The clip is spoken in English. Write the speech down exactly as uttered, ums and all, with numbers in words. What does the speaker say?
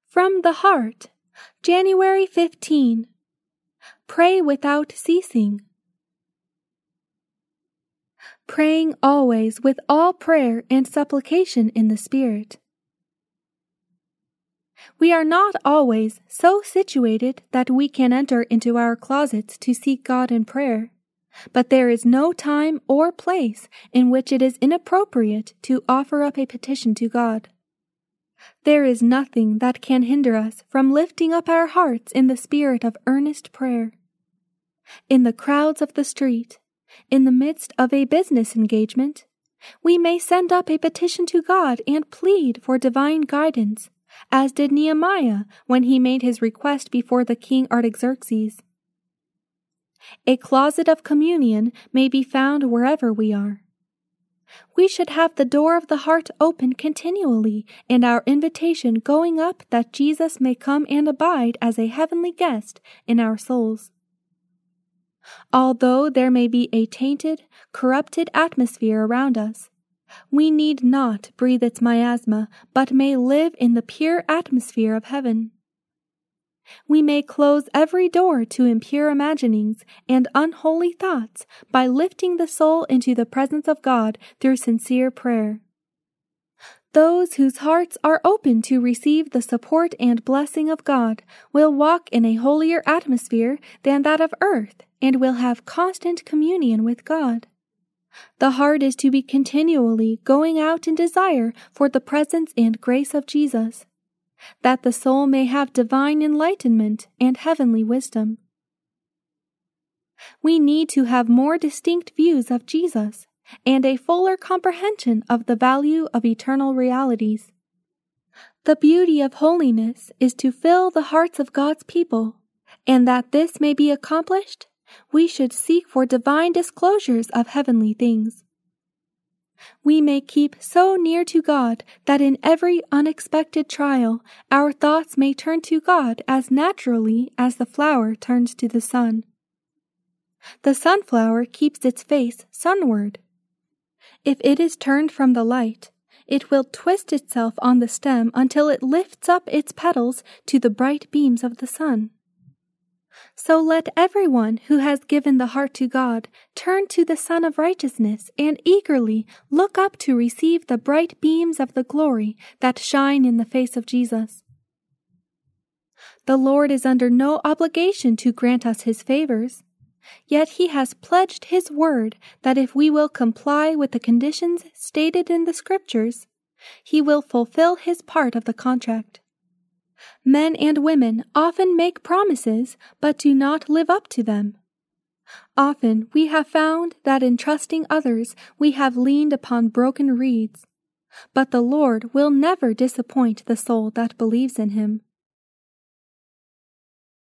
From the Heart, January fifteenth. Pray without ceasing. Praying always with all prayer and supplication in the Spirit. We are not always so situated that we can enter into our closets to seek God in prayer, but there is no time or place in which it is inappropriate to offer up a petition to God. There is nothing that can hinder us from lifting up our hearts in the spirit of earnest prayer. In the crowds of the street, in the midst of a business engagement, we may send up a petition to God and plead for divine guidance, as did Nehemiah when he made his request before the king Artaxerxes. A closet of communion may be found wherever we are. We should have the door of the heart open continually and our invitation going up that Jesus may come and abide as a heavenly guest in our souls. Although there may be a tainted, corrupted atmosphere around us, we need not breathe its miasma, but may live in the pure atmosphere of heaven. We may close every door to impure imaginings and unholy thoughts by lifting the soul into the presence of God through sincere prayer. Those whose hearts are open to receive the support and blessing of God will walk in a holier atmosphere than that of earth and will have constant communion with God. The heart is to be continually going out in desire for the presence and grace of Jesus, that the soul may have divine enlightenment and heavenly wisdom. We need to have more distinct views of Jesus and a fuller comprehension of the value of eternal realities. The beauty of holiness is to fill the hearts of God's people, and that this may be accomplished, we should seek for divine disclosures of heavenly things. We may keep so near to God that in every unexpected trial our thoughts may turn to God as naturally as the flower turns to the sun. The sunflower keeps its face sunward. If it is turned from the light, it will twist itself on the stem until it lifts up its petals to the bright beams of the sun. So let everyone who has given the heart to God turn to the Sun of Righteousness and eagerly look up to receive the bright beams of the glory that shine in the face of Jesus. The Lord is under no obligation to grant us his favors, yet he has pledged his word that if we will comply with the conditions stated in the Scriptures, he will fulfill his part of the contract. Men and women often make promises but do not live up to them. Often we have found that in trusting others we have leaned upon broken reeds, but the Lord will never disappoint the soul that believes in him.